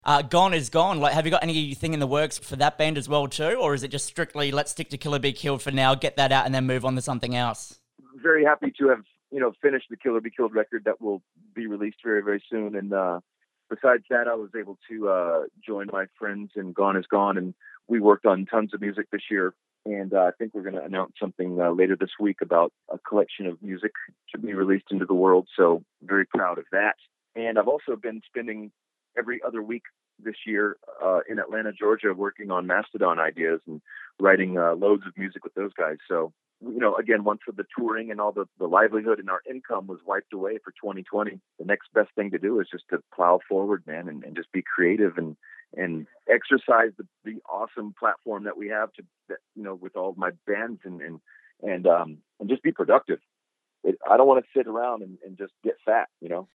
Gone is Gone. Like, have you got anything in the works for that band as well too, or is it just strictly let's stick to Killer Be Killed for now, get that out, and then move on to something else? Very happy to have finished the Killer Be Killed record that will be released very very soon. And besides that, I was able to join my friends in Gone is Gone, and we worked on tons of music this year. And I think we're going to announce something later this week about a collection of music to be released into the world. So very proud of that. And I've also been spending every other week this year in Atlanta, Georgia, working on Mastodon ideas and writing loads of music with those guys. So, again, once the touring and all the livelihood and our income was wiped away for 2020, the next best thing to do is just to plow forward, man, and just be creative and exercise the awesome platform that we have with all of my bands and just be productive. I don't want to sit around and just get fat.